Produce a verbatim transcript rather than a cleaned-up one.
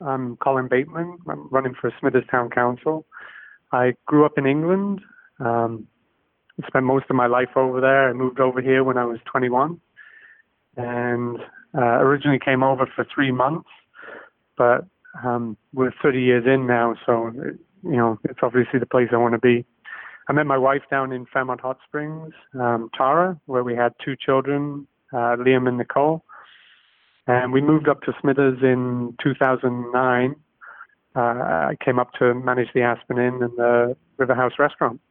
I'm Colin Bateman. I'm running for Smithers Town Council. I grew up in England. Um, I spent most of my life over there. I moved over here when I was twenty-one, and uh, originally came over for three months. But um, we're thirty years in now, so it, you know it's obviously the place I want to be. I met my wife down in Fairmont Hot Springs, um, Tara, where we had two children, uh, Liam and Nicole. And we moved up to Smithers in two thousand nine. Uh, I came up to manage the Aspen Inn and the River House restaurant.